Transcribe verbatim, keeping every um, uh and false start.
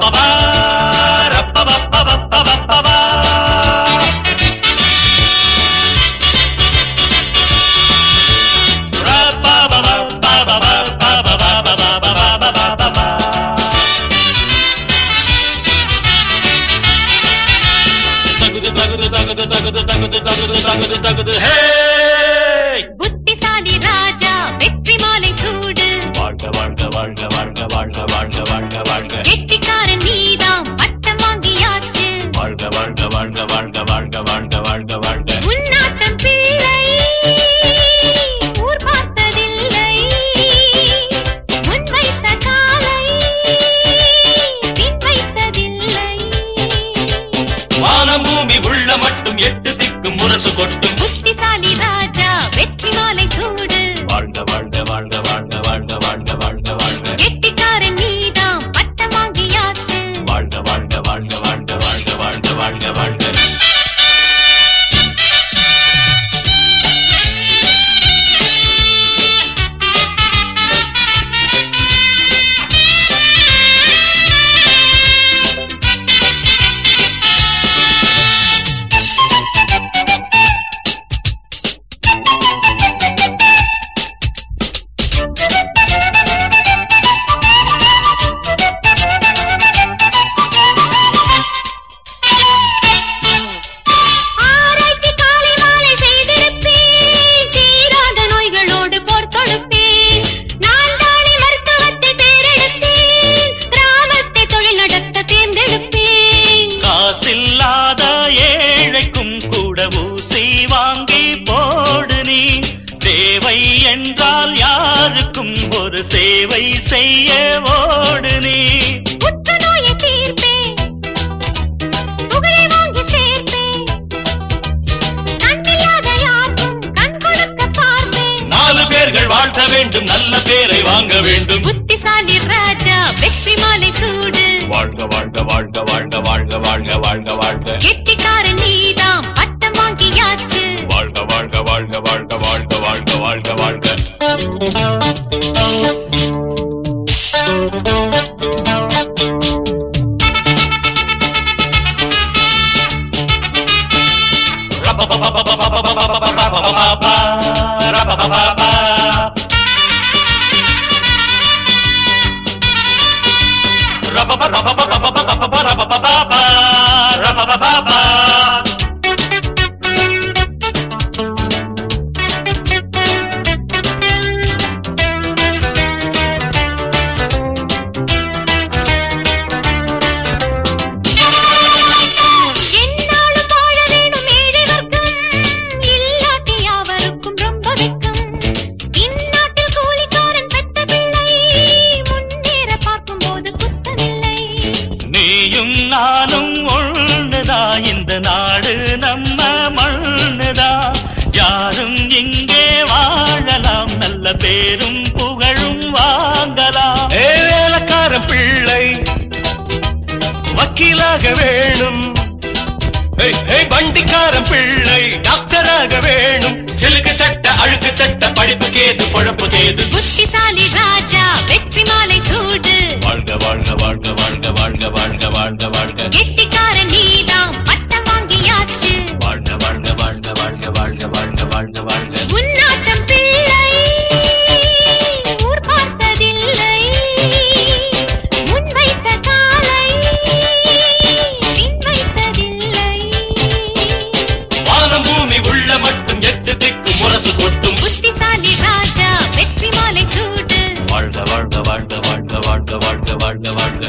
புத்திசாலி ராஜா வெற்றி மாலை சூடு வாழ்க வாழ்க வாழ்க வாழ்க வாழ்க வாழ்க வாழ்க வாழ்க கெட்டிக்காரன் நீதாம் பட்டம் வாங்கியாச்சு வாழ்க வாழ்க வாழ்க வாழ்க வாழ்க வாழ்க வாழ்க வாழ்க உன்னாட்டம் பிள்ளை ஊர் பார்த்ததில்லை முன் வைத்த காலை பின் வைத்ததில்லை வானம் பூமி உள்ள மட்டும் எட்டு திக்கும் முரசு கொட்டும் புத்திசாலி ராஜா வெற்றி மாலை சூடு வாழ்க வாழ்க வாழ்க வாழ்க வாழ்க வாழ்க வாழ்க வாழ்க கெட்டிக்காரன் நீதாம் பட்டம் வாங்கியாச்சு வாழ்க வாழ்க வாழ்க வாழ்க வாழ்க வாழ்க வாழ்க வாழ்க இல்லாத ஏழைக்கும் கூட ஊசி வாங்கி போடு நீ தேவை என்றால் யாருக்கும் ஒரு சேவை செய்ய ஓடு நீ புற்றுநோயை தீர்ப்பேன் புகழை வாங்கி சேர்ப்பேன் கண்ணில்லாத யாருக்கும் கண் கொடுக்க பார்ப்பேன் நாலு பேர்கள் வாழ்த்த வேண்டும் நல்ல பேரை வாங்க வேண்டும் புத்திசாலி ராஜா வெற்றி மாலை சூடு வாழ்க வாழ்க வாழ்க வாழ்க வாழ்க வாழ்க வாழ்க வாழ்க கெட்டிக்காரன் நீதாம் பட்டம் வாங்கியாச்சு வாழ்க வாழ்க வாழ்க வாழ்க வாழ்க வாழ்க வாழ்க வாழ்க நானும் ஒண்ணுதா இந்த நாடு நம்ம மண்ணுதா யாரும் இங்கே வாழலாம் நல்ல பேரும் புகழும் வாங்கலாம் வேலைக்கார பிள்ளை வக்கீலாக வேணும் வண்டிக்காரன் பிள்ளை டாக்டராக வேணும் சிலுக்கு சட்ட அழுக்கு சட்ட படிப்புக்கு ஏது பொழப்பு தேது புத்திசாலி ராஜா வெற்றி மாலை சூடு வாழ்க வாழ்க வாழ்க வாழ்க வாழ்க வாழ்க வாழ்க வாழ்க கெட்டிக்காரன் நீதாம் பட்டம் வாங்கியாச்சு வாழ்க வாழ்க வாழ்க வாழ்க வாழ்க வாழ்க வாழ்க வாழ்க உன்னாட்டம் பிள்ளை ஊர் பார்த்ததில்லை முன் வைத்த காலை பின் வைத்ததில்லை வானம் பூமி உள்ள மட்டும் எட்டு திக்கு முரசு கொட்டும் புத்திசாலி ராஜா வெற்றி மாலை சூடு வாழ்க வாழ்க வாழ்க வாழ்க வாழ்க வாழ்க வாழ்க வாழ்க